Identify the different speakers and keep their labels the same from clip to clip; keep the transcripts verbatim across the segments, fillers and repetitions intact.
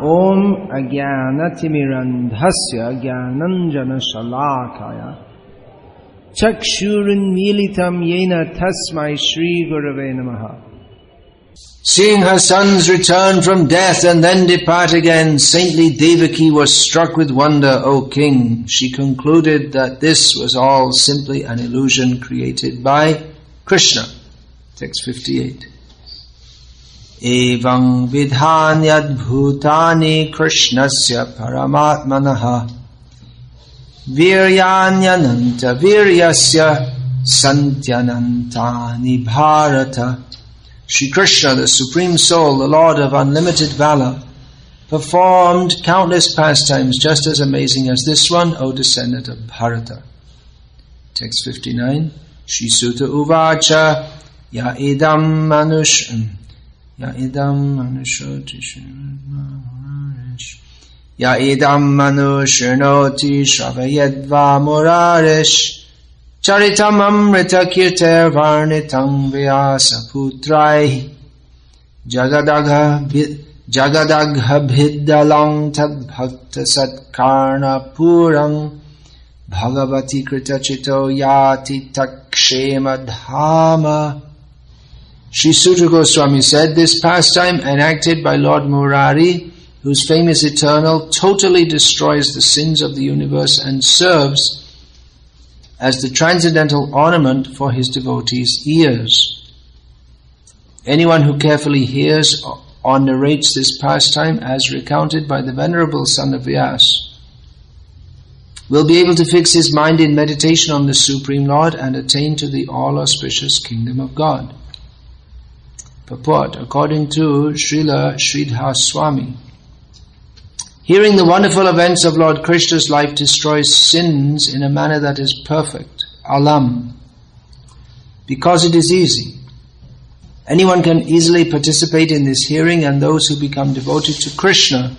Speaker 1: Om Ajnanatimirandhasya Jnananjana Shalakaya Chakshurunmilitam Yena Tasmai Shri Gurave Namaha.
Speaker 2: Seeing her sons return from death and then depart again, saintly Devaki was struck with wonder, O king. She concluded that this was all simply an illusion created by Krishna. Text fifty-eight. Evam vidhanyad bhutani krishnasya paramatmanaha viryanyananta viryasya santyanantani bharata. Shri Krishna, the Supreme Soul, the Lord of unlimited valor, performed countless pastimes just as amazing as this one, O descendant of Bharata. Text fifty-nine. Shri Sutta Uvacha Ya idam manush Ya idam manushoti Ya idam manushernoti shravayedva murarish Charitam amrita kirter varnitam vyasa putrai Jagadagha Jagadagha bhiddalang tad bhakta satkarna purang Bhagavati krita chito yati takshema dhama. Sri Sutta Goswami said, this pastime enacted by Lord Murari, whose fame is eternal, totally destroys the sins of the universe and serves as the transcendental ornament for his devotees' ears. Anyone who carefully hears or narrates this pastime as recounted by the venerable son of Vyasa will be able to fix his mind in meditation on the Supreme Lord and attain to the all-auspicious kingdom of God. Purport, according to Srila Sridhar Swami, hearing the wonderful events of Lord Krishna's life destroys sins in a manner that is perfect, alam, because it is easy. Anyone can easily participate in this hearing, and those who become devoted to Krishna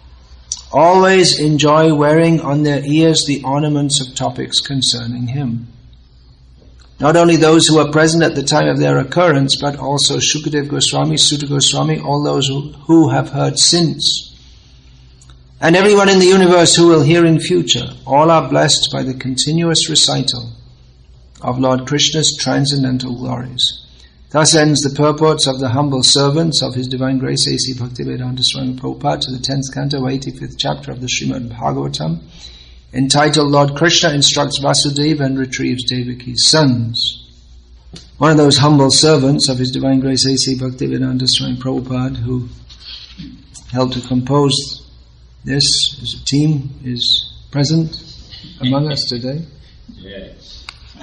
Speaker 2: always enjoy wearing on their ears the ornaments of topics concerning him. Not only those who are present at the time of their occurrence, but also Shukadev Goswami, Sutta Goswami, all those who, who have heard since, and everyone in the universe who will hear in future, all are blessed by the continuous recital of Lord Krishna's transcendental glories. Thus ends the purports of the humble servants of His Divine Grace A C Bhaktivedanta Swami Prabhupada to the tenth canto, eighty-fifth chapter of the Srimad Bhagavatam, entitled Lord Krishna Instructs Vasudeva and Retrieves Devaki's Sons. One of those humble servants of His Divine Grace A C Bhaktivedanta Swami Prabhupada who helped to compose this as a team is present among us today.
Speaker 3: Yes.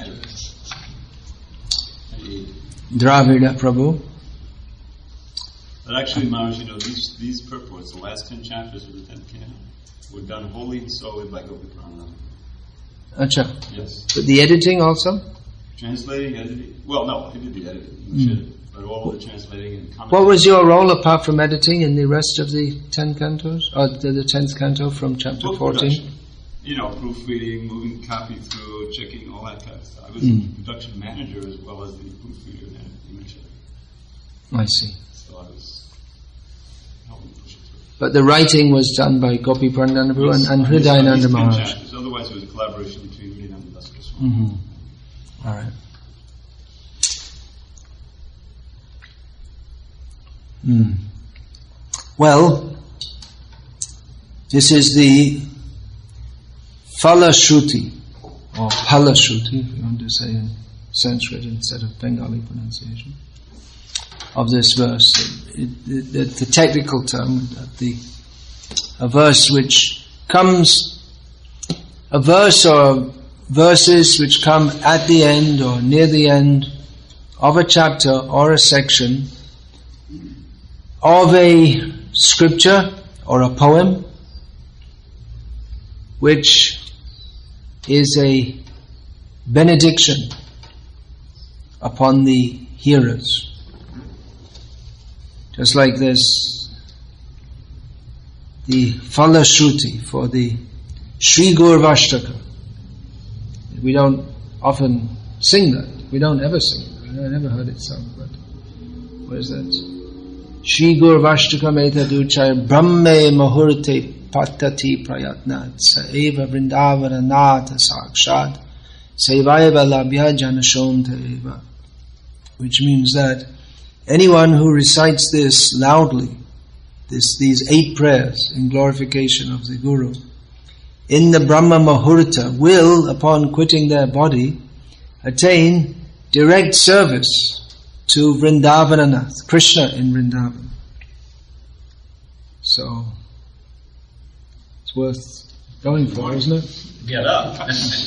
Speaker 2: Dravida Prabhu.
Speaker 3: But actually, Maharaj, you know, these, these purports, the last ten chapters of the tenth canon, were done wholly and solely by Gopi Prananda.
Speaker 2: Acha.
Speaker 3: Yes.
Speaker 2: But the editing also?
Speaker 3: Translating, editing. Well, no, he did the editing.
Speaker 2: Mm.
Speaker 3: But all of the translating and commenting.
Speaker 2: What was your role apart from editing in the rest of the ten cantos? Or the, the tenth canto from chapter
Speaker 3: Book
Speaker 2: fourteen?
Speaker 3: Production. You know, proofreading, moving copy through, checking, all that kind of stuff. I was
Speaker 2: Mm.
Speaker 3: the production manager as well as the proofreader and image editor.
Speaker 2: I see.
Speaker 3: So I was helping push it through.
Speaker 2: But the writing was done by Gopi Prananda Prabhu
Speaker 3: Yes,
Speaker 2: and, and
Speaker 3: on these- on
Speaker 2: Hridayananda
Speaker 3: these ten
Speaker 2: Maharaj.
Speaker 3: chapters. Otherwise, it was a collaboration between Hridayananda Das Goswami.
Speaker 2: Mm-hmm. All right. Mm. Well, this is the Phalashruti, or Phalashruti, if you want to say in Sanskrit instead of Bengali pronunciation, of this verse. It, it, it, the technical term, the a verse which comes, a verse or verses which come at the end or near the end of a chapter or a section of a scripture or a poem which is a benediction upon the hearers. Just like this, the Phalashruti for the Sri Gaurvashtaka. We don't often sing that. We don't ever sing it. I never heard it sung, but what is that? Shri Gur Vashtakam Etaduchaya Brahme Muhurte Patati Prayatnat Saeva Vrindavana Nata Sakshad Sevaiva Labhya Janashonta Eva. Which means that anyone who recites this loudly, this, these eight prayers in glorification of the Guru, in the Brahma Muhurta will, upon quitting their body, attain direct service to Vrindavananath, Krishna in Vrindavan. So, it's worth going for, isn't it?
Speaker 3: Get up.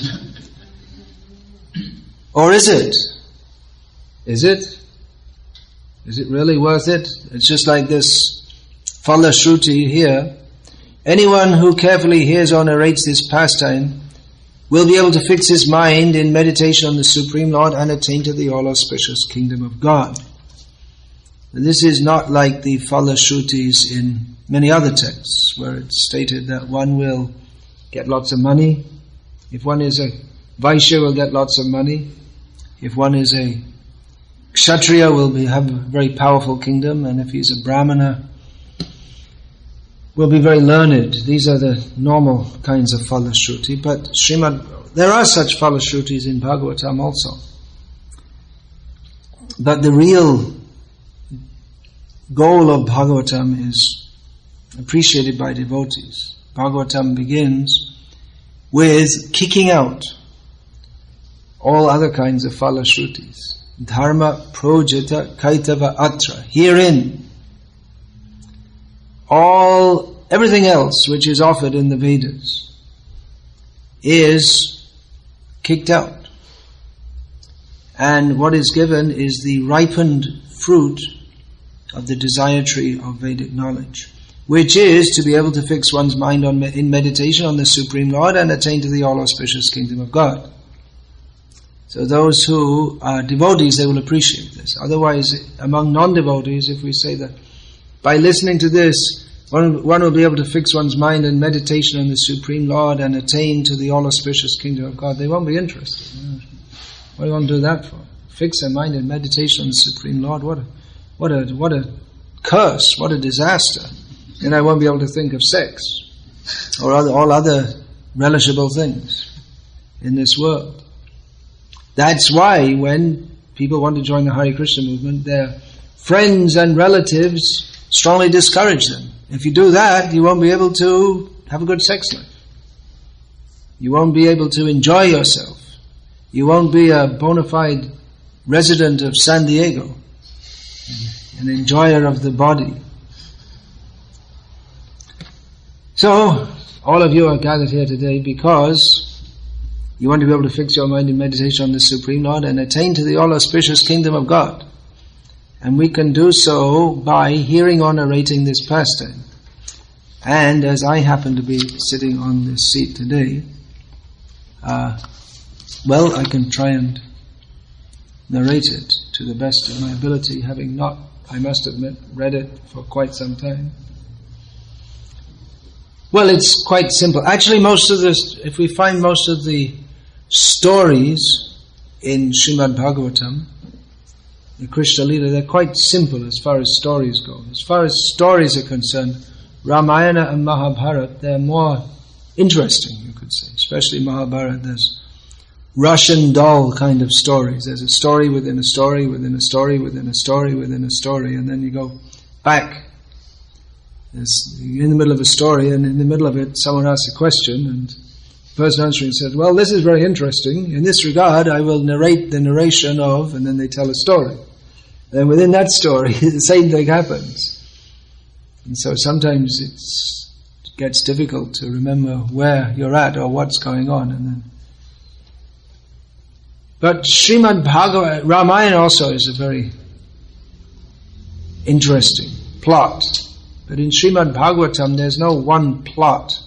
Speaker 2: Or is it? Is it? Is it really worth it? It's just like this Phala Shruti here. Anyone who carefully hears or narrates this pastime will be able to fix his mind in meditation on the Supreme Lord and attain to the all-auspicious kingdom of God. And this is not like the Phala Shrutis in many other texts, where it's stated that one will get lots of money. If one is a Vaishya, will get lots of money. If one is a Kshatriya, will be, have a very powerful kingdom. And if he's a Brahmana, will be very learned. These are the normal kinds of Phala Shruti. But Srimad, there are such Phala Shrutis in Bhagavatam also. But the real goal of Bhagavatam is appreciated by devotees. Bhagavatam begins with kicking out all other kinds of Phala Shrutis. Dharma projita kaitava atra. Herein, all, everything else which is offered in the Vedas is kicked out. And what is given is the ripened fruit of the desire tree of Vedic knowledge, which is to be able to fix one's mind on in meditation on the Supreme Lord and attain to the all-auspicious kingdom of God. So those who are devotees, they will appreciate this. Otherwise, among non-devotees, if we say that by listening to this, one, one will be able to fix one's mind in meditation on the Supreme Lord and attain to the all-auspicious kingdom of God, they won't be interested. What do you want to do that for? Fix their mind in meditation on the Supreme Lord? What a, what a, what a curse, what a disaster. And I won't be able to think of sex or other, all other relishable things in this world. That's why when people want to join the Hare Krishna movement, their friends and relatives strongly discourage them. If you do that, you won't be able to have a good sex life. You won't be able to enjoy yourself. You won't be a bona fide resident of San Diego, an enjoyer of the body. So, all of you are gathered here today because you want to be able to fix your mind in meditation on the Supreme Lord and attain to the all-auspicious kingdom of God. And we can do so by hearing or narrating this pastime. And as I happen to be sitting on this seat today, uh, well, I can try and narrate it to the best of my ability, having not, I must admit, read it for quite some time. Well, it's quite simple. Actually, most of this, if we find most of the stories in Srimad Bhagavatam, the Krishna Lila, they're quite simple as far as stories go. As far as stories are concerned, Ramayana and Mahabharata, they're more interesting, you could say. Especially Mahabharata, there's Russian doll kind of stories. There's a story within a story, within a story, within a story, within a story, and then you go back. There's, you're in the middle of a story, and in the middle of it, someone asks a question, and the person answering says, well, this is very interesting. In this regard, I will narrate the narration of, and then they tell a story. And within that story, the same thing happens. And so sometimes it's, it gets difficult to remember where you're at or what's going on. And then, but Srimad Bhagavatam, Ramayana also is a very interesting plot. But in Srimad Bhagavatam, there's no one plot.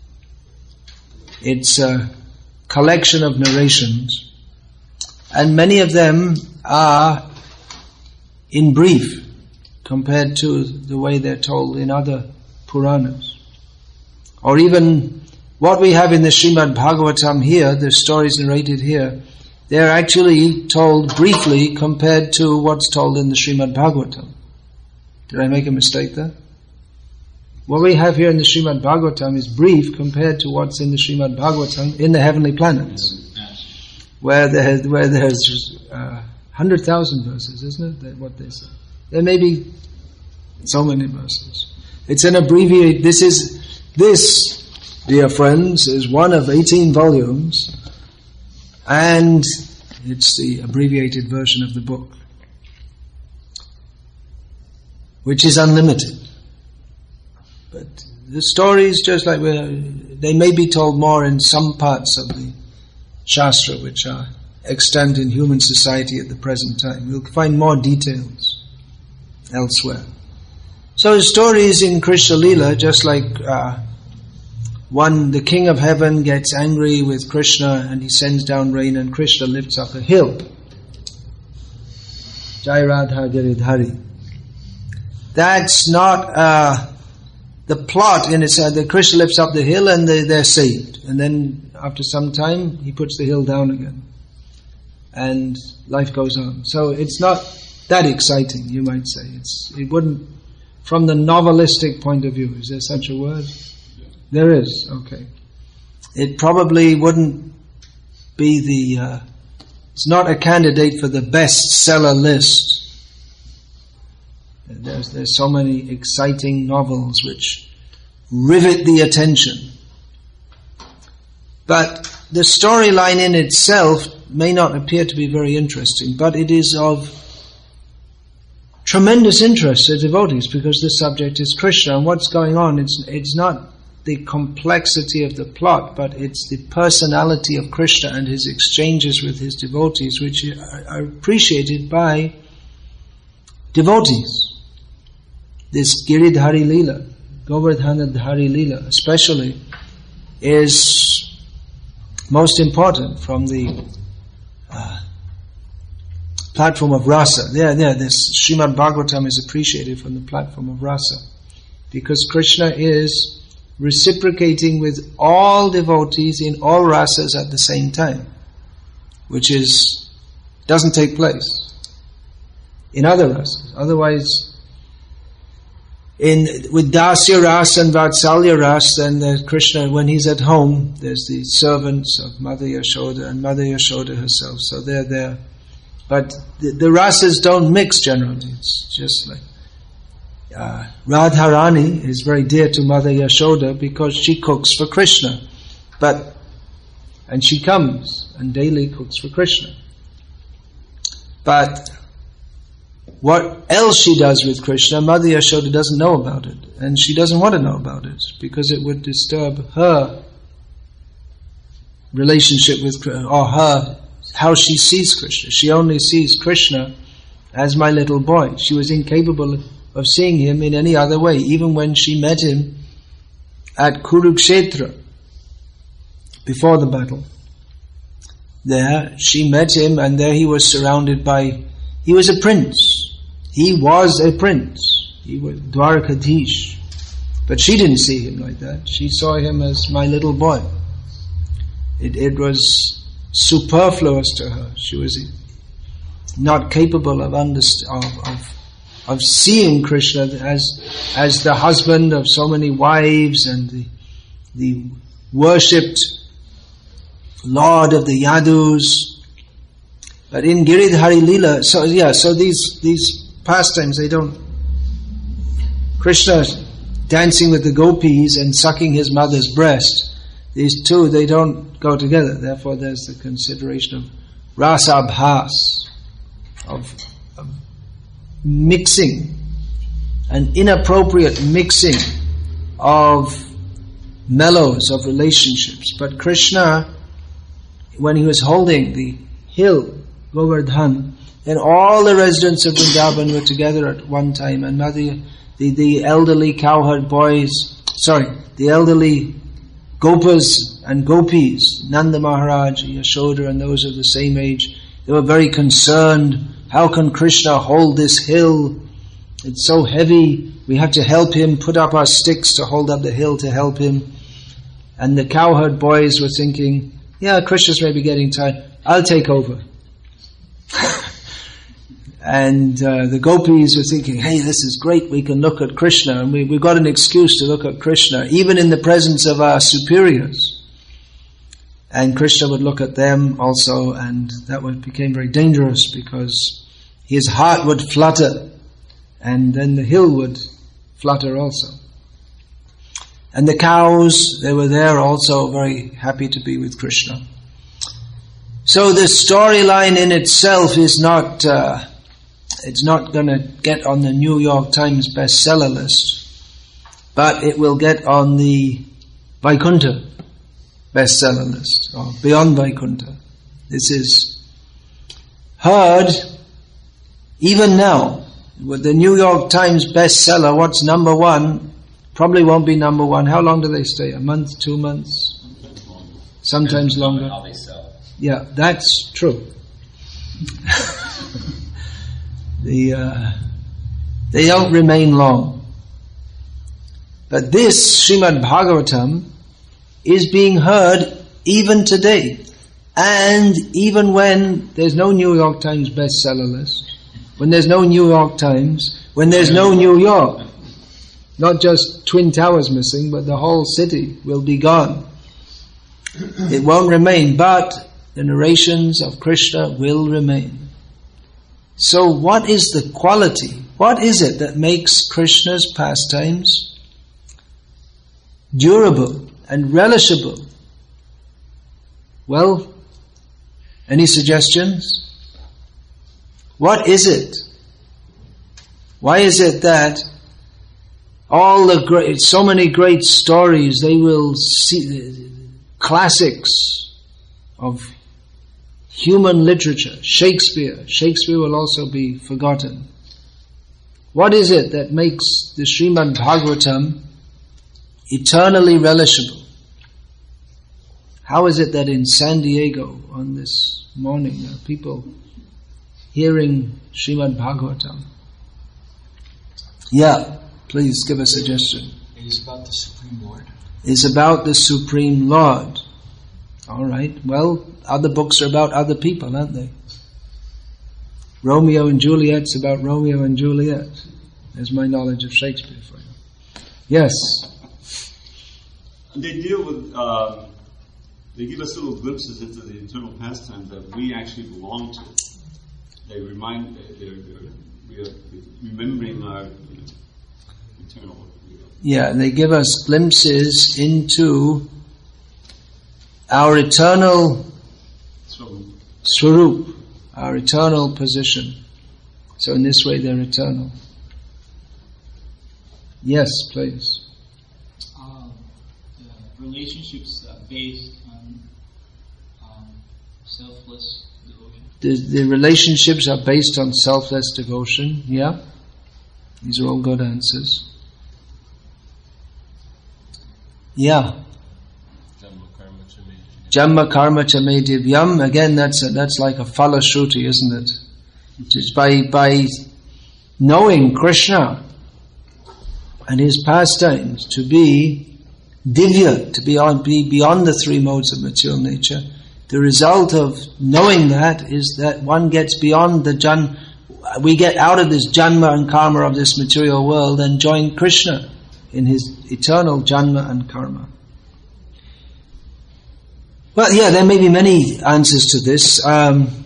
Speaker 2: It's a collection of narrations, and many of them are in brief compared to the way they're told in other Puranas. Or even what we have in the Srimad Bhagavatam here, the stories narrated here, they're actually told briefly compared to what's told in the Srimad Bhagavatam. Did I make a mistake there? What we have here in the Srimad Bhagavatam is brief compared to what's in the Srimad Bhagavatam in the heavenly planets, where there where there's uh, hundred thousand verses, isn't it? That what they say. There may be so many verses. It's an abbreviate. This is this, dear friends, is one of eighteen volumes, and it's the abbreviated version of the book, which is unlimited. But the stories, just like we're, they may be told more in some parts of the Shastra, which are extant in human society at the present time. We'll find more details elsewhere. So the stories in Krishna Leela, just like uh, one, the king of heaven gets angry with Krishna and he sends down rain and Krishna lifts up a hill. Jai Radha Giridhari. That's not uh, the plot in itself. The Krishna lifts up the hill and they, they're saved. And then after some time, he puts the hill down again. And life goes on. So it's not that exciting, you might say. It's It wouldn't, from the novelistic point of view, is there such a word?
Speaker 3: Yeah.
Speaker 2: There is, okay. It probably wouldn't be the, uh, it's not a candidate for the bestseller list. There's, there's so many exciting novels which rivet the attention. But the storyline in itself may not appear to be very interesting, but it is of tremendous interest to devotees because the subject is Krishna and what's going on. It's, it's not the complexity of the plot, but it's the personality of Krishna and his exchanges with his devotees, which are, are appreciated by devotees. This Giridhari Leela, Govardhana Dhari Leela especially, is most important from the uh, platform of rasa. There, there, this Srimad Bhagavatam is appreciated from the platform of rasa. Because Krishna is reciprocating with all devotees in all rasas at the same time, which is, doesn't take place in other rasas. Otherwise, In with Dasya Ras and Vatsalya Ras, then the Krishna, when he's at home, there's the servants of Mother Yashoda and Mother Yashoda herself, so they're there. But the, the rasas don't mix generally. It's just like uh, Radharani is very dear to Mother Yashoda because she cooks for Krishna, but and she comes and daily cooks for Krishna. But what else she does with Krishna, Mother Yashoda doesn't know about it. And she doesn't want to know about it because it would disturb her relationship with Krishna, or her, how she sees Krishna. She only sees Krishna as my little boy. She was incapable of seeing him in any other way, even when she met him at Kurukshetra, before the battle. There, she met him and there he was surrounded by, he was a prince. He was a prince. He was Dwarkadhish. But she didn't see him like that. She saw him as my little boy. It, it was superfluous to her. She was not capable of, underst- of, of, of seeing Krishna as, as the husband of so many wives and the, the worshipped Lord of the Yadus. But in Giridhari Leela, so yeah, so these these pastimes, they don't. Krishna dancing with the gopis and sucking his mother's breast, these two, they don't go together. Therefore, there's the consideration of rasabhas, of, of mixing, an inappropriate mixing of mellows of relationships. But Krishna, when he was holding the hill Govardhan, and all the residents of Vrindavan were together at one time, and Mother, the, the elderly cowherd boys, sorry, the elderly gopas and gopis, Nanda Maharaj, Yashoda, and those of the same age, they were very concerned. How can Krishna hold this hill? It's so heavy. We have to help him, put up our sticks to hold up the hill to help him. And the cowherd boys were thinking, yeah, Krishna's maybe getting tired. I'll take over. And uh, the gopis were thinking, hey, this is great, we can look at Krishna, and we, we've got an excuse to look at Krishna, even in the presence of our superiors. And Krishna would look at them also, and that would, became very dangerous because his heart would flutter, and then the hill would flutter also. And the cows, they were there also very happy to be with Krishna. So the storyline in itself is not, uh, it's not going to get on the New York Times bestseller list, but it will get on the Vaikuntha bestseller list, or beyond Vaikuntha. This is heard even now. With the New York Times bestseller, what's number one probably won't be number one. How long do they stay? A month, two months? Sometimes longer.
Speaker 4: How they sell.
Speaker 2: Yeah, that's true. the uh, they don't remain long. But this Srimad Bhagavatam is being heard even today, and even when there's no New York Times bestseller list, when there's no New York Times, when there's no New York, not just Twin Towers missing, but the whole city will be gone. It won't remain, but the narrations of Krishna will remain. So what is the quality? What is it that makes Krishna's pastimes durable and relishable? Well, any suggestions? What is it? Why is it that all the great, so many great stories, they will see, classics of human literature, Shakespeare, Shakespeare will also be forgotten. What is it that makes the Srimad Bhagavatam eternally relishable? How is it that in San Diego on this morning there are people hearing Srimad Bhagavatam? Yeah, please give a suggestion.
Speaker 4: It is about the Supreme Lord.
Speaker 2: It's about the Supreme Lord. All right. Well, other books are about other people, aren't they? Romeo and Juliet's about Romeo and Juliet. There's my knowledge of Shakespeare for you. Yes.
Speaker 3: They deal with, uh, they give us little glimpses into the eternal pastimes that we actually belong to. They remind, they're, they're, we are remembering our, you know, eternal.
Speaker 2: Yeah, they give us glimpses into our eternal swarup, our eternal position. So in this way they're eternal. Yes, please.
Speaker 5: Um, the relationships are based on um, selfless devotion.
Speaker 2: The, the relationships are based on selfless devotion. Yeah, these are all good answers. Yeah. Jamma karma cha me divyam. Again, that's a, that's like a falashruti, isn't it? Just by by knowing Krishna and his pastimes to be divya, to be on, be beyond the three modes of material nature. The result of knowing that is that one gets beyond the jan. We get out of this janma and karma of this material world and join Krishna in his eternal janma and karma. Well, yeah, there may be many answers to this. Um,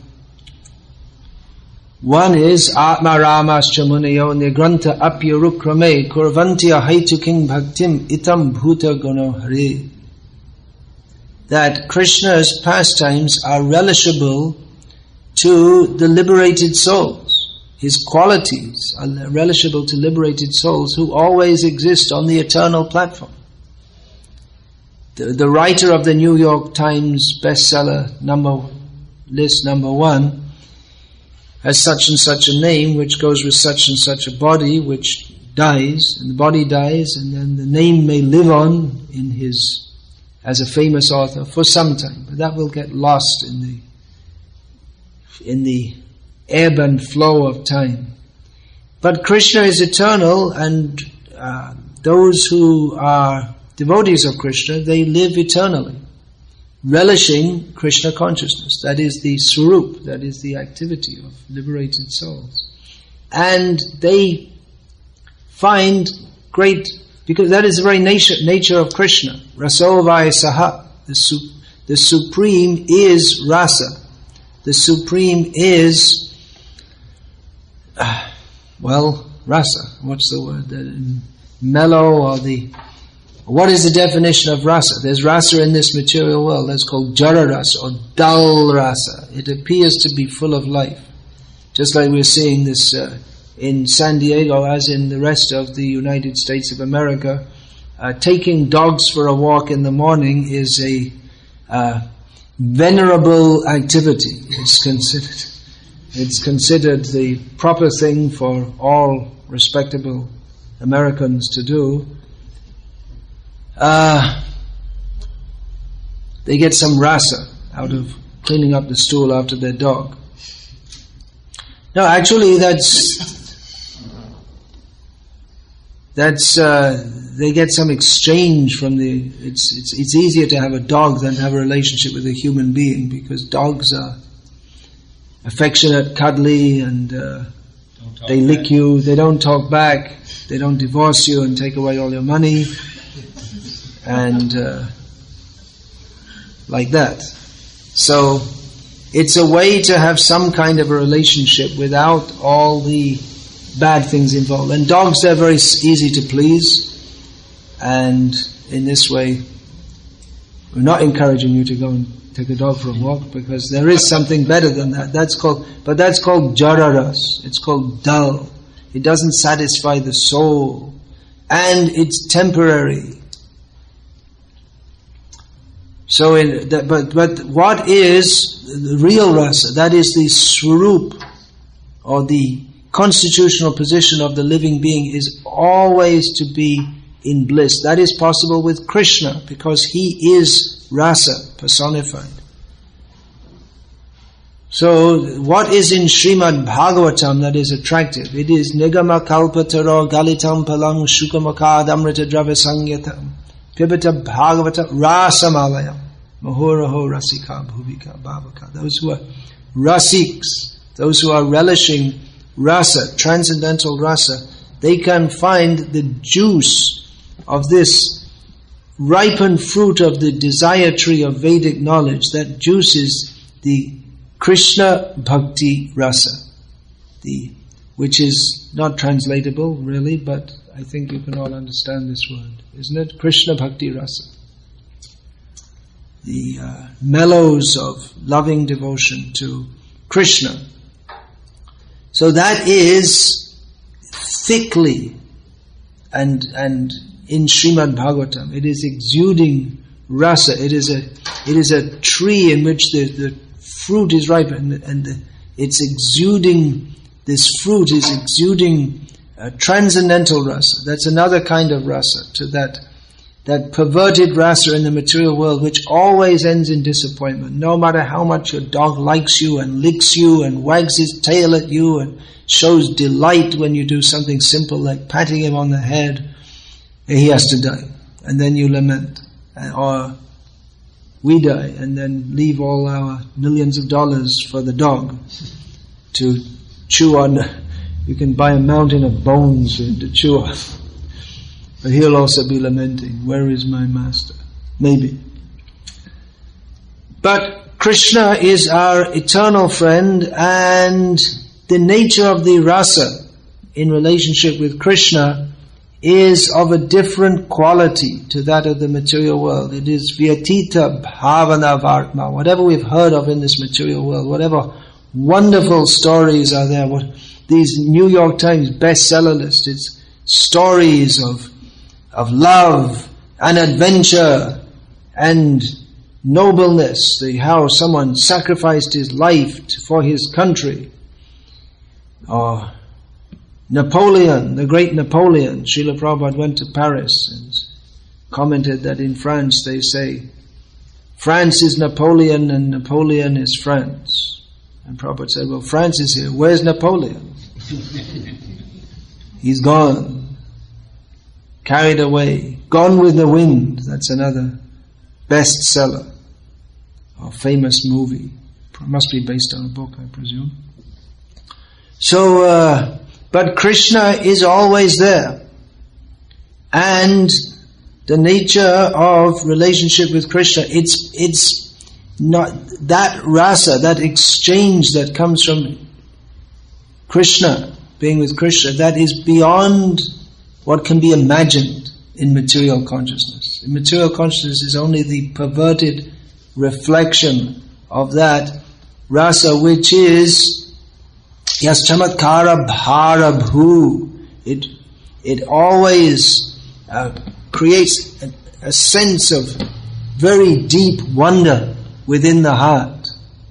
Speaker 2: one is Atma Ramascha Munayo Nigranta Apyarukrame Kurvantiya Haituking Bhaktim Itam Bhuta Gano Hare. That Krishna's pastimes are relishable to the liberated souls. His qualities are relishable to liberated souls who always exist on the eternal platform. The, the writer of the New York Times bestseller number list number one has such and such a name which goes with such and such a body which dies, and the body dies, and then the name may live on in his as a famous author for some time, but that will get lost in the in the ebb and flow of time. But Krishna is eternal, and uh, those who are devotees of Krishna, they live eternally, relishing Krishna consciousness. That is the swarup, that is the activity of liberated souls. and they find great, because that is the very nature, nature of Krishna. Rasovai Saha. The, su- the supreme is rasa. The supreme is, uh, well, rasa. What's the word? The mellow, or the, what is the definition of rasa? There's rasa in this material world. That's called jara rasa, or dull rasa. It appears to be full of life. Just like we're seeing this uh, in San Diego, as in the rest of the United States of America. Uh, taking dogs for a walk in the morning is a uh, venerable activity. It's considered, it's considered the proper thing for all respectable Americans to do. Uh, they get some rasa out of cleaning up the stool after their dog. No, actually, that's that's uh, they get some exchange from the. It's it's it's easier to have a dog than to have a relationship with a human being, because dogs are affectionate, cuddly, and uh, they lick
Speaker 3: back.
Speaker 2: you. They don't talk back. They don't divorce you and take away all your money, and uh, like that. So it's a way to have some kind of a relationship without all the bad things involved. And dogs, they're very easy to please. And in this way, we're not encouraging you to go and take a dog for a walk, because there is something better than that. That's called, but that's called jararas. It's called dull. It doesn't satisfy the soul. And it's temporary. So, in the, but but what is the real rasa? That is the swarup, or the constitutional position of the living being, is always to be in bliss. That is possible with Krishna, because he is rasa personified. So, what is in Srimad Bhagavatam that is attractive? It is Nigama Kalpataro Galitam Palam Shukamaka Damrita Drava Sangyatam Pibata Bhagavata Rasamalayam Mahuraho Rasika Bhuvika Bhavaka. Those who are rasiks, those who are relishing rasa, transcendental rasa, they can find the juice of this ripened fruit of the desire tree of Vedic knowledge. That juice is the Krishna Bhakti Rasa, the which is not translatable really, but I think you can all understand this word, isn't it? Krishna Bhakti Rasa. The uh, mellows of loving devotion to Krishna. So that is thickly and and in Srimad Bhagavatam, it is exuding rasa. It is a it is a tree in which the, the fruit is ripe, and, and the, it's exuding. This fruit is exuding uh, transcendental rasa. That's another kind of rasa to that that perverted rasa in the material world, which always ends in disappointment. No matter how much your dog likes you and licks you and wags his tail at you and shows delight when you do something simple like patting him on the head, he has to die. And then you lament. Or we die and then leave all our millions of dollars for the dog to chew on. You can buy a mountain of bones to chew on. But he'll also be lamenting, where is my master? Maybe. But Krishna is our eternal friend, and the nature of the rasa in relationship with Krishna is of a different quality to that of the material world. It is vyatita bhavana vartma. Whatever we've heard of in this material world, whatever wonderful stories are there, what these New York Times bestseller list, it's stories of of love and adventure and nobleness, the how someone sacrificed his life for his country. Or Napoleon, the great Napoleon. Srila Prabhupada went to Paris and commented that in France they say, France is Napoleon and Napoleon is France. And Prabhupada said, well, France is here. Where's Napoleon? He's gone. Carried away. Gone with the Wind. That's another bestseller. Or famous movie. Must be based on a book, I presume. So, uh, But Krishna is always there. And the nature of relationship with Krishna, it's, it's not that rasa, that exchange that comes from Krishna, being with Krishna, that is beyond what can be imagined in material consciousness. In material consciousness is only the perverted reflection of that rasa, which is yas chamatkara bhara bhu. It, it always uh, creates a, a sense of very deep wonder within the heart.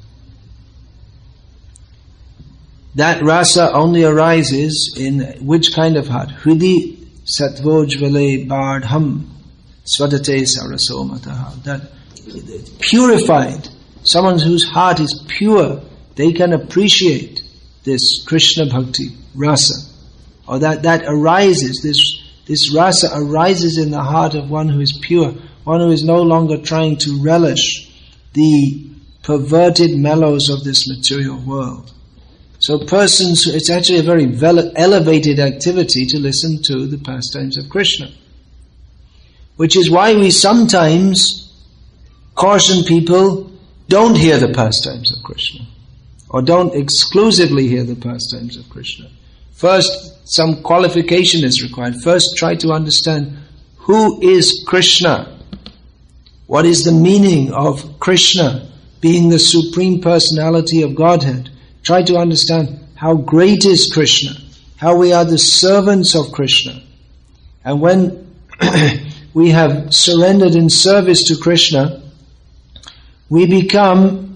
Speaker 2: That rasa only arises in which kind of heart? Hridi satvojvale bardham swadate sarasomataha. That purified, someone whose heart is pure, they can appreciate this Krishna bhakti rasa. Or that, that arises, this, this rasa arises in the heart of one who is pure, one who is no longer trying to relish the perverted mellows of this material world. So persons, it's actually a very elevated activity to listen to the pastimes of Krishna. Which is why we sometimes caution people, don't hear the pastimes of Krishna. Or don't exclusively hear the pastimes of Krishna. First, some qualification is required. First, try to understand who is Krishna. What is the meaning of Krishna being the Supreme Personality of Godhead? Try to understand how great is Krishna, how we are the servants of Krishna. And when we have surrendered in service to Krishna, we become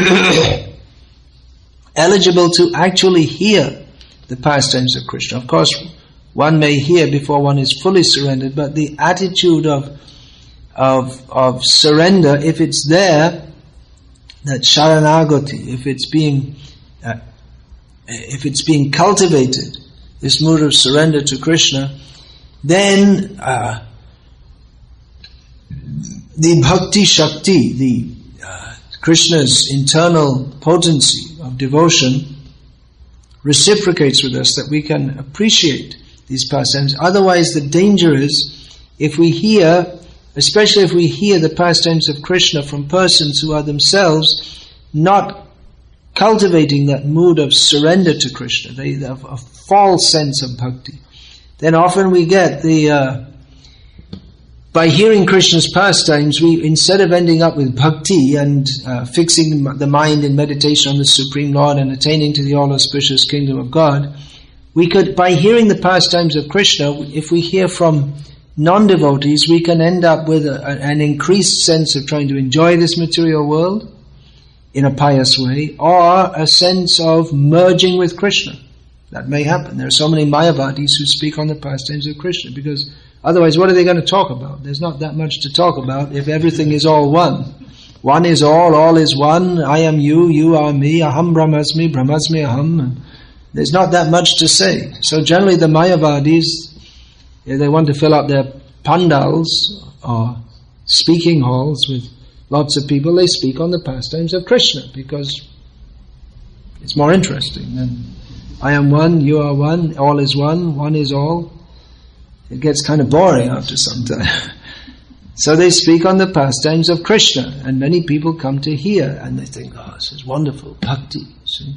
Speaker 2: eligible to actually hear the pastimes of Krishna. Of course, one may hear before one is fully surrendered, but the attitude of of of surrender, if it's there, that sharanagati, if it's being uh, if it's being cultivated, this mood of surrender to Krishna, then uh, the bhakti shakti, the uh, Krishna's internal potency of devotion, reciprocates with us, that we can appreciate these pastimes. Otherwise, the danger is if we hear, especially if we hear the pastimes of Krishna from persons who are themselves not cultivating that mood of surrender to Krishna, they have a false sense of bhakti, then often we get the uh, by hearing Krishna's pastimes, we, instead of ending up with bhakti and uh, fixing the mind in meditation on the Supreme Lord and attaining to the all-auspicious kingdom of God, we could, by hearing the pastimes of Krishna, if we hear from non-devotees, we can end up with a, an increased sense of trying to enjoy this material world in a pious way, or a sense of merging with Krishna. That may happen. There are so many Mayavadis who speak on the pastimes of Krishna, because otherwise, what are they going to talk about? There's not that much to talk about if everything is all one. One is all, all is one, I am you, you are me, aham brahmasmi, brahmasmi aham. There's not that much to say. So generally the Mayavadis, if they want to fill up their pandals or speaking halls with lots of people, they speak on the pastimes of Krishna, because it's more interesting than I am one, you are one, all is one, one is all. It gets kind of boring after some time. So they speak on the pastimes of Krishna, and many people come to hear, and they think, oh, this is wonderful, bhakti. See?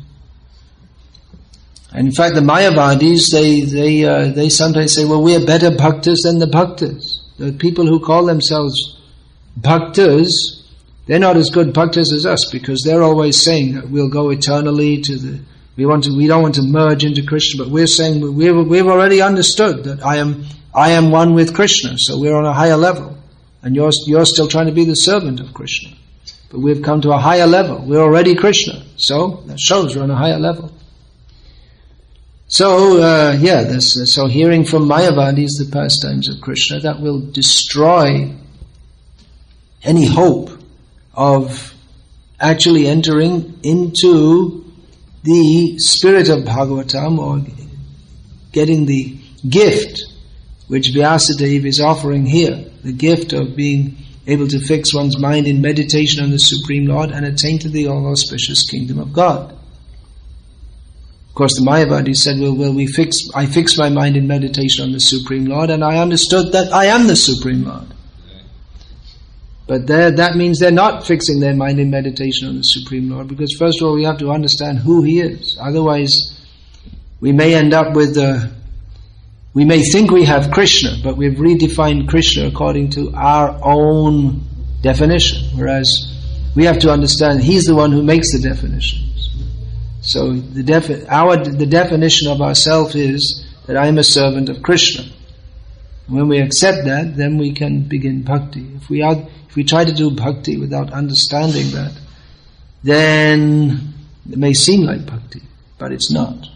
Speaker 2: And in fact, the Mayavadis, they they uh, they sometimes say, well, we are better bhaktas than the bhaktas. The people who call themselves bhaktas, they're not as good bhaktas as us, because they're always saying that we'll go eternally to the. We want to. We don't want to merge into Krishna, but we're saying we've we've already understood that I am I am one with Krishna, so we're on a higher level, and you're you're still trying to be the servant of Krishna, but we've come to a higher level. We're already Krishna, so that shows we're on a higher level. So uh, yeah, this, uh, so hearing from Mayavadis the pastimes of Krishna, that will destroy any hope of actually entering into the spirit of Bhagavatam, or getting the gift which Vyasadeva is offering here, the gift of being able to fix one's mind in meditation on the Supreme Lord and attain to the all-auspicious kingdom of God. course, the Mayavadis said, well, well, we fix, I fix my mind in meditation on the Supreme Lord, and I understood that I am the Supreme Lord. But that means they're not fixing their mind in meditation on the Supreme Lord, because first of all, we have to understand who He is. Otherwise, we may end up with the, we may think we have Krishna, but we've redefined Krishna according to our own definition, whereas we have to understand He's the one who makes the definitions. So the defi- our the definition of ourself is that I am a servant of Krishna. When we accept that, then we can begin bhakti. If we are, if we try to do bhakti without understanding that, then it may seem like bhakti, but it's not.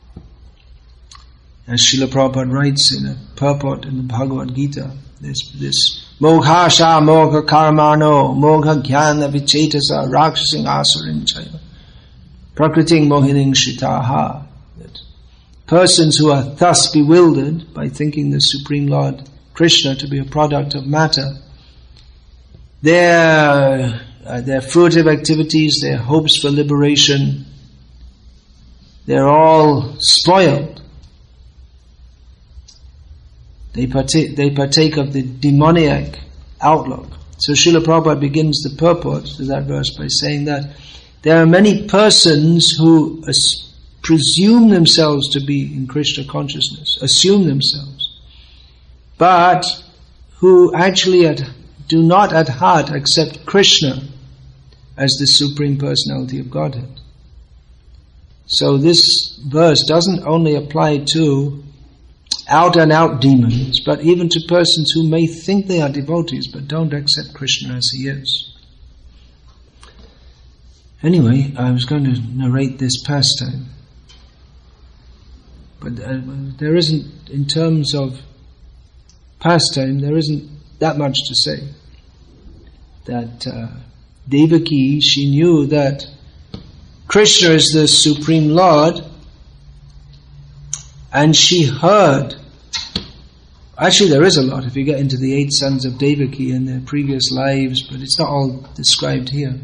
Speaker 2: As Srila Prabhupada writes in a purport in the Bhagavad Gita, this this Mogha sha mogha karmano mogha jnana vichetasa rakshasing asurin chaya prakriting mohining shitaha. That persons who are thus bewildered by thinking the Supreme Lord Krishna to be a product of matter, their uh, their fruitive activities, their hopes for liberation, they're all spoiled. They partake, they partake of the demoniac outlook. So Srila Prabhupada begins the purport to that verse by saying that there are many persons who as, presume themselves to be in Krishna consciousness, assume themselves, but who actually at, do not at heart accept Krishna as the Supreme Personality of Godhead. So this verse doesn't only apply to out and out demons, but even to persons who may think they are devotees but don't accept Krishna as He is. Anyway, I was going to narrate this pastime, but uh, there isn't, in terms of pastime, there isn't that much to say. That uh, Devaki, she knew that Krishna is the Supreme Lord, and she heard, actually there is a lot if you get into the eight sons of Devaki and their previous lives, but it's not all described here.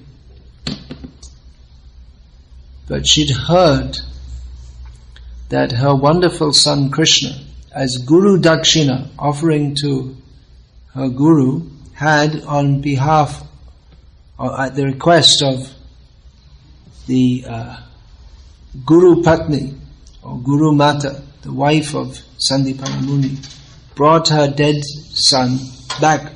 Speaker 2: But she'd heard that her wonderful son Krishna, as Guru Dakshina, offering to her Guru, had on behalf, or at the request of the uh, Guru Patni, or Guru Mata, the wife of Sandipana Muni, brought her dead son back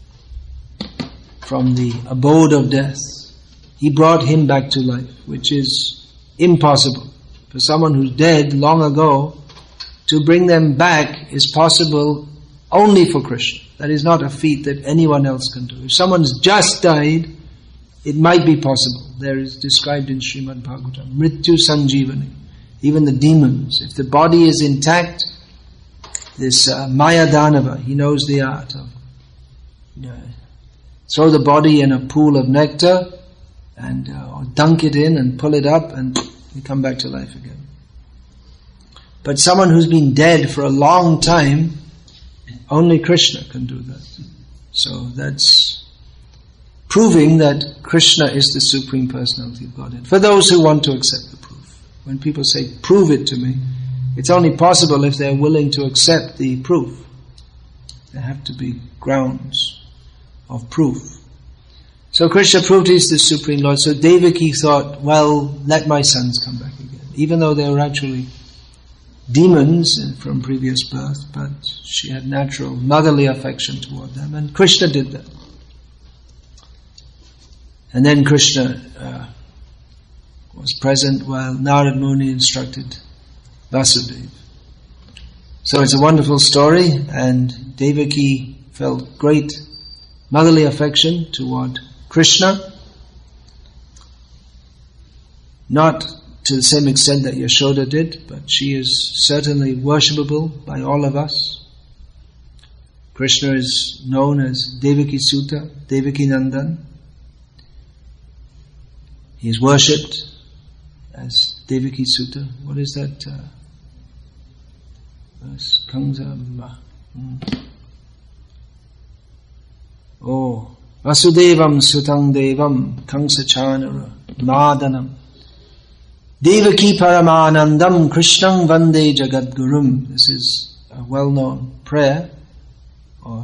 Speaker 2: from the abode of death. He brought him back to life, which is impossible. For someone who's dead long ago, to bring them back is possible only for Krishna. That is not a feat that anyone else can do. If someone's just died, it might be possible. There is described in Srimad Bhagavatam, Mrityu Sanjivani. Even the demons, if the body is intact, this uh, Maya Danava, he knows the art of you know, throw the body in a pool of nectar and uh, or dunk it in and pull it up and you come back to life again. But someone who's been dead for a long time, only Krishna can do that. So that's proving that Krishna is the Supreme Personality of Godhead. For those who want to accept the proof. When people say, prove it to me, it's only possible if they're willing to accept the proof. There have to be grounds of proof. So Krishna proved He's the Supreme Lord. So Devaki thought, well, let my sons come back again. Even though they were actually demons from previous birth, but she had natural motherly affection toward them. And Krishna did that. And then Krishna uh, was present while Narad Muni instructed Vasudeva. So it's a wonderful story, and Devaki felt great motherly affection toward Krishna, not to the same extent that Yashoda did, but she is certainly worshipable by all of us. Krishna is known as Devaki Suta, Devaki Nandan. He is worshipped as Devaki Suta. What is that? Uh, verse? Kangsa. Mm. Oh, Vasudevam Sutang Devam Kangsa Chanara Madanam Devaki Paramanandam Krishnam Vande Jagadgurum. This is a well-known prayer or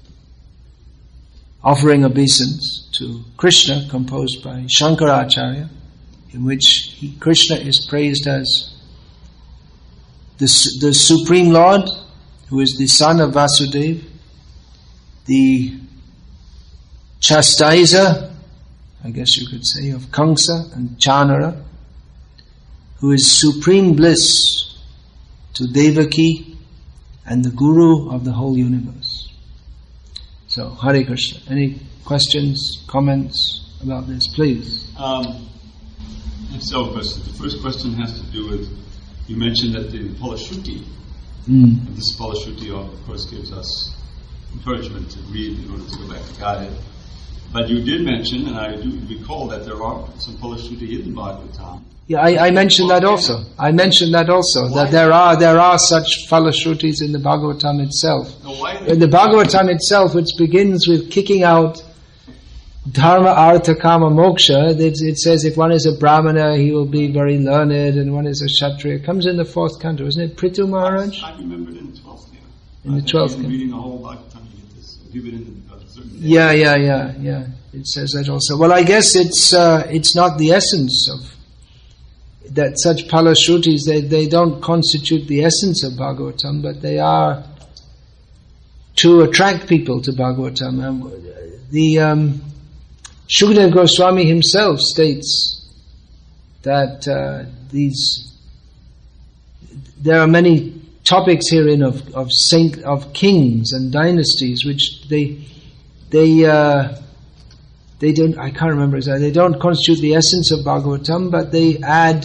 Speaker 2: offering obeisance to Krishna, composed by Shankaracharya, in which he, Krishna is praised as the, the Supreme Lord, who is the son of Vasudeva, the chastiser, I guess you could say, of Kamsa and Chanara, who is supreme bliss to Devaki and the Guru of the whole universe. So, Hare Krishna. Any questions, comments about this, please?
Speaker 3: Um, I have several questions. The first question has to do with, you mentioned that the Palashruti,
Speaker 2: Mm.
Speaker 3: and this Palashruti of course gives us encouragement to read in order to go back to Gaya. But you did mention, and I do recall, that there are some Palashruti in Bhagavatam.
Speaker 2: Yeah, I, I mentioned that also. I mentioned that also, that there are there are such Falashrutis in the Bhagavatam itself. In the Bhagavatam itself, which begins with kicking out Dharma, Artha, Kama, Moksha, it, it says if one is a Brahmana, he will be very learned, and one is a Kshatriya. It comes in the fourth canto, isn't it? Prithu Maharaj?
Speaker 3: I remember it in the twelfth canto.
Speaker 2: In the twelfth canto.
Speaker 3: Reading the whole Bhagavatam, you get this. Give it in a certain day.
Speaker 2: Yeah, yeah, yeah, yeah. It says that also. Well, I guess it's uh, it's not the essence of that. Such Palashrutis, they they don't constitute the essence of Bhagavatam, but they are to attract people to Bhagavatam. Um, the um, Shukadeva Goswami himself states that uh, these there are many topics herein of of saint of kings and dynasties which they they uh, they don't I can't remember exactly they don't constitute the essence of Bhagavatam, but they add,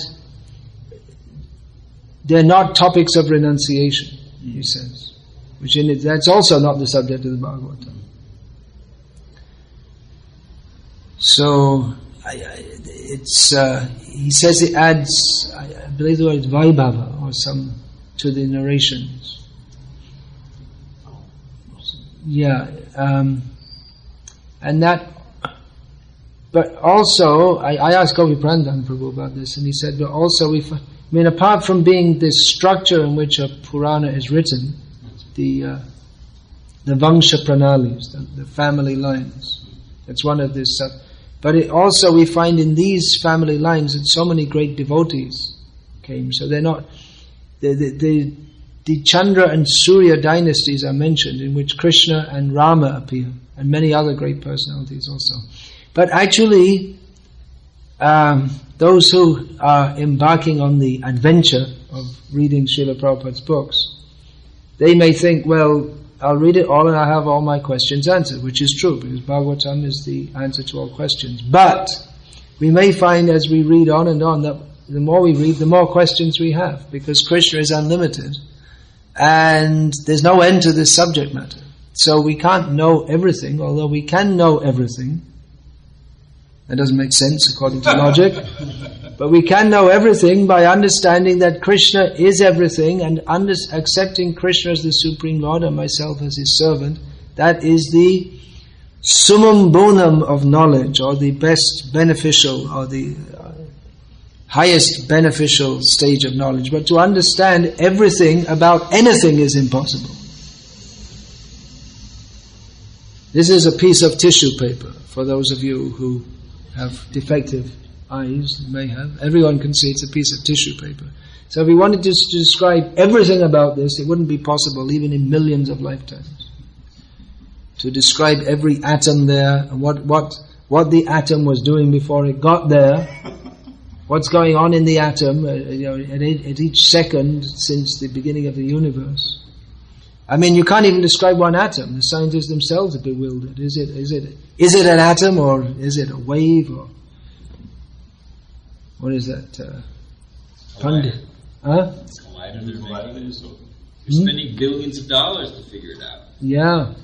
Speaker 2: they're not topics of renunciation, he says, which in it that's also not the subject of the Bhagavatam. So I, I, it's uh, he says it adds, I, I believe the word is Vaibhava or some to the narrations. Yeah, um, and that. But also, I, I asked Gopi Prandan Prabhu about this, and he said, but also we. I mean, apart from being this structure in which a Purana is written, the uh, the Vangsha Pranalis, the, the family lines, that's one of this. Uh, but it also we find in these family lines that so many great devotees came. So they're not the the, the the Chandra and Surya dynasties are mentioned, in which Krishna and Rama appear, and many other great personalities also. But actually, um, those who are embarking on the adventure of reading Srila Prabhupada's books, they may think, well, I'll read it all and I'll have all my questions answered, which is true, because Bhagavatam is the answer to all questions. But we may find as we read on and on that the more we read, the more questions we have, because Krishna is unlimited and there's no end to this subject matter. So we can't know everything, although we can know everything. That doesn't make sense according to logic. But we can know everything by understanding that Krishna is everything, and under, accepting Krishna as the Supreme Lord and myself as His servant. That is the summum bonum of knowledge, or the best beneficial, or the uh, highest beneficial stage of knowledge. But to understand everything about anything is impossible. This is a piece of tissue paper for those of you who have defective eyes, may have. Everyone can see it's a piece of tissue paper. So if we wanted to describe everything about this, it wouldn't be possible, even in millions of lifetimes, to describe every atom there, and what, what, what the atom was doing before it got there, what's going on in the atom, uh, you know, at, at each second since the beginning of the universe. I mean, you can't even describe one atom. The scientists themselves are bewildered. Is it, is it, is it an atom, or is it a wave, or what is that? Uh, Pund- huh?
Speaker 6: It's a collider. They're, making, so they're spending billions of dollars to figure it out.
Speaker 2: Yeah.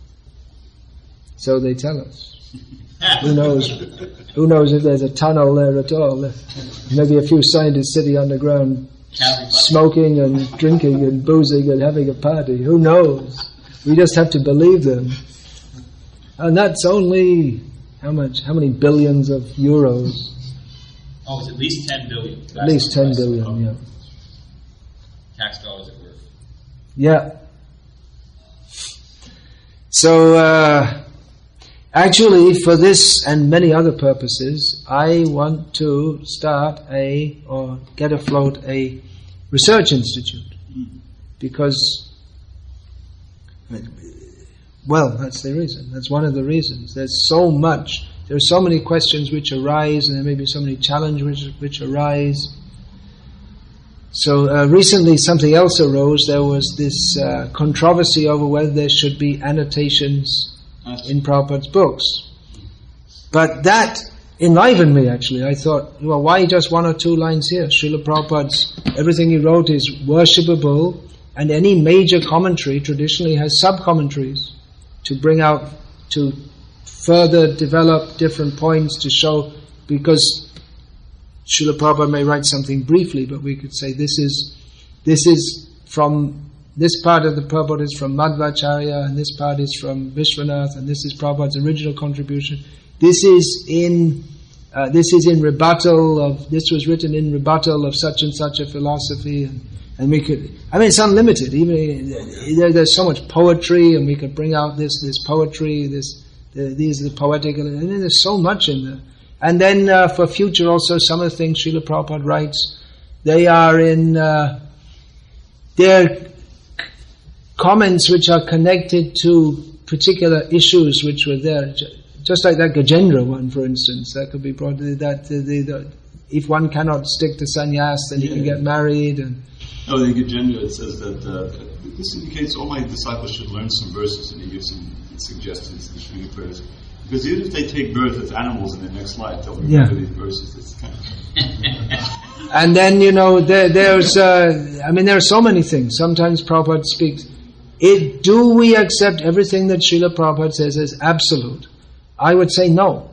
Speaker 2: So they tell us. Who knows? Who knows if there's a tunnel there at all? Maybe a few scientists sitting underground, smoking and drinking and boozing and having a party. Who knows? We just have to believe them. And that's only how much? How many billions of euros?
Speaker 6: Oh, it's at least ten billion.
Speaker 2: At
Speaker 6: That's
Speaker 2: least ten
Speaker 6: impressive.
Speaker 2: billion, yeah.
Speaker 6: Tax dollars at work.
Speaker 2: Yeah. So, uh, actually, for this and many other purposes, I want to start a, or get afloat a research institute. Because, well, that's the reason. That's one of the reasons. There's so much, there are so many questions which arise, and there may be so many challenges which, which arise. So uh, recently something else arose. There was this uh, controversy over whether there should be annotations in Prabhupada's books. But that enlivened me, actually. I thought, well, why just one or two lines here? Srila Prabhupada's, everything he wrote is worshipable, and any major commentary traditionally has sub-commentaries to bring out, to further develop different points to show, because Srila Prabhupada may write something briefly, but we could say this is this is from, this part of the Prabhupada is from Madhvacharya, and this part is from Vishwanath, and this is Prabhupada's original contribution. This is in uh, this is in rebuttal of, this was written in rebuttal of such and such a philosophy, and, and we could, I mean, it's unlimited. Even there, there's so much poetry, and we could bring out this this poetry, this the, these are the poetic, and then there's so much in there. And then uh, for future also, some of the things Srila Prabhupada writes, they are in, uh, they're comments which are connected to particular issues which were there. Just like that Gajendra one, for instance, that could be brought, that the, the, the, if one cannot stick to sannyas, then he
Speaker 3: yeah.
Speaker 2: can get married. And
Speaker 3: no, in Gajendra it says that uh, this indicates all my disciples should learn some verses, and he gives some suggestions in Srila prayers. Because even if they take birth as animals in the next life, they'll remember
Speaker 2: Yeah.
Speaker 3: these verses. It's kind of
Speaker 2: And then, you know, there, there's, uh, I mean, there are so many things. Sometimes Prabhupada speaks. It, do we accept everything that Srila Prabhupada says as absolute? I would say no.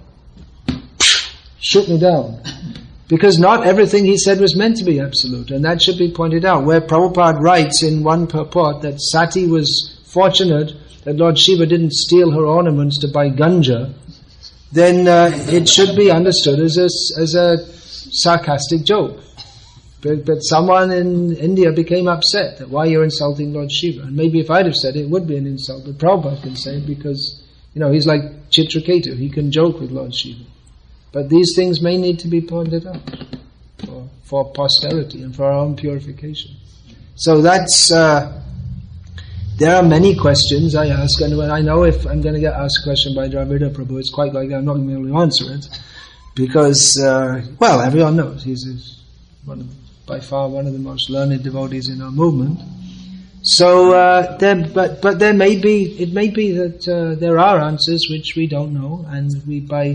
Speaker 2: Shoot me down. Because not everything he said was meant to be absolute, and that should be pointed out. Where Prabhupada writes in one purport that Sati was fortunate that Lord Shiva didn't steal her ornaments to buy ganja, then uh, it should be understood as a, as a sarcastic joke. But, but someone in India became upset that why you're insulting Lord Shiva. And maybe if I'd have said it, it would be an insult. But Prabhupada can say it because, you know, he's like Chitraketu. He can joke with Lord Shiva. But these things may need to be pointed out for, for posterity and for our own purification. So that's... Uh, There are many questions I ask, and when I know if I'm going to get asked a question by Dravida Prabhu, it's quite likely I'm not going to be able to answer it, because, uh, well, everyone knows he's one of, by far one of the most learned devotees in our movement. So, uh, there, but but there may be, it may be that uh, there are answers which we don't know, and we by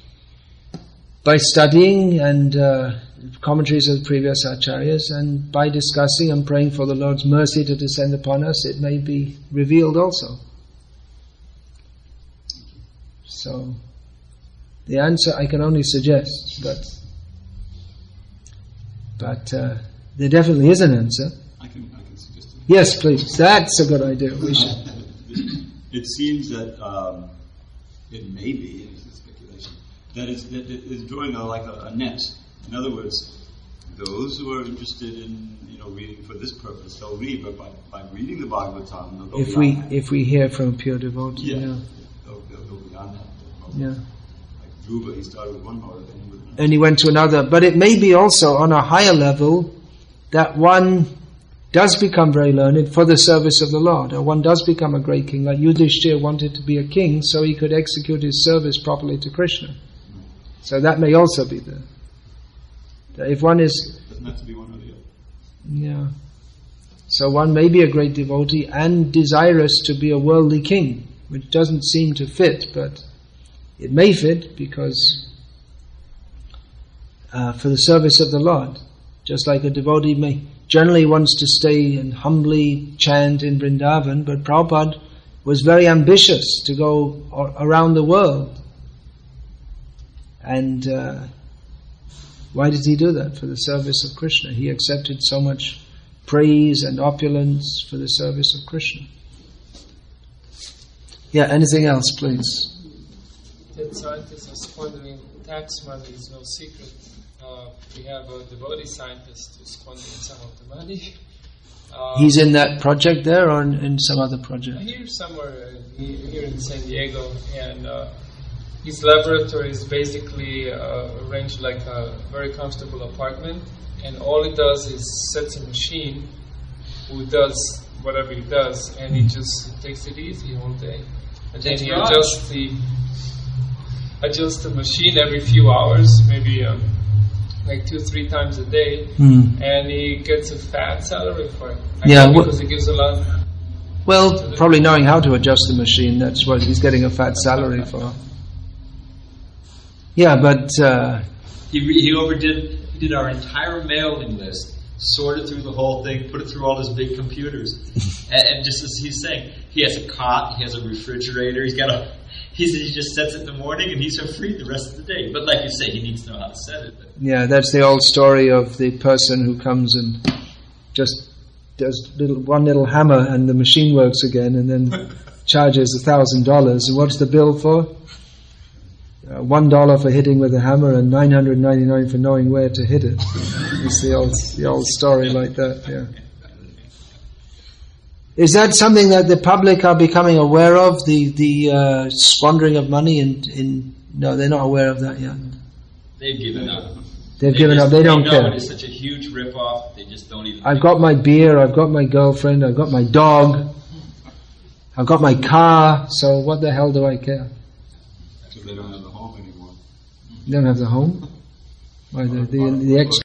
Speaker 2: by studying and uh, commentaries of the previous acharyas, and by discussing and praying for the Lord's mercy to descend upon us, it may be revealed also. So, the answer I can only suggest, but but uh, there definitely is an answer.
Speaker 3: I can I can suggest it.
Speaker 2: Yes, please. That's a good idea. We should.
Speaker 3: It seems that um, it may be, it's a speculation, that it's, that it is drawing a, like a, a net. In other words, those who are interested in, you know, reading for this purpose, they'll read, but by, by reading the Bhagavatam, they'll go
Speaker 2: If we
Speaker 3: beyond that.
Speaker 2: if we hear from a pure devotee,
Speaker 3: Yeah,
Speaker 2: yeah.
Speaker 3: they'll, they'll go beyond that.
Speaker 2: yeah.
Speaker 3: Like Dhruva, he started with one mode, then with another.
Speaker 2: And he went to another. But it may be also on a higher level that one does become very learned for the service of the Lord, or one does become a great king. Like Yudhishthira wanted to be a king so he could execute his service properly to Krishna. So that may also be there. That if one is...
Speaker 3: It doesn't have to be one or the other.
Speaker 2: Yeah. So one may be a great devotee and desirous to be a worldly king, which doesn't seem to fit, but it may fit because uh, for the service of the Lord. Just like a devotee may generally wants to stay and humbly chant in Vrindavan, but Prabhupada was very ambitious to go around the world. And uh, why did he do that? For the service of Krishna. He accepted so much praise and opulence for the service of Krishna. Yeah, anything else, please?
Speaker 7: That scientists are squandering tax money is no secret. Uh, uh, we have a devotee scientist who's funding some of the money. Uh,
Speaker 2: He's in that project there, or in, in some other project?
Speaker 7: Here somewhere, uh, here in San Diego, and uh, his laboratory is basically uh, arranged like a very comfortable apartment, and all it does is sets a machine who does whatever he does, and he just takes it easy all day. And then he adjusts the adjusts the machine every few hours, maybe um, like two, three times a day,
Speaker 2: Mm.
Speaker 7: and he gets a fat salary for it. I
Speaker 2: Yeah,
Speaker 7: know
Speaker 2: wh-
Speaker 7: because it gives a lot.
Speaker 2: Well, probably knowing how to adjust the machine, that's what he's getting a fat salary for. Yeah, but uh,
Speaker 6: He, re- he overdid, he did our entire mailing list, sorted through the whole thing, put it through all his big computers. and, and just as he's saying, he has a cot, he has a refrigerator, he's got a, he said he just sets it in the morning and he's so free the rest of the day. But like you say, he needs to know how to set it. But
Speaker 2: yeah, that's the old story of the person who comes and just does little, one little hammer and the machine works again, and then charges a thousand dollars. And what's the bill for? Uh, one dollar for hitting with a hammer and nine hundred ninety-nine for knowing where to hit it. It's the old, the old story like that. Yeah. Is that something that the public are becoming aware of? The the uh, squandering of money in in no, they're not aware of that yet.
Speaker 6: they've given up.
Speaker 2: They've
Speaker 6: They
Speaker 2: given
Speaker 6: just-
Speaker 2: up. They don't
Speaker 6: know
Speaker 2: care.
Speaker 6: it is such a huge rip-off, they just don't even...
Speaker 2: I've got my beer, I've got my girlfriend, I've got my dog, I've got my car, so what the hell do I care?
Speaker 3: So they don't have the home anymore.
Speaker 2: You don't have the home? Why, the, the, the extra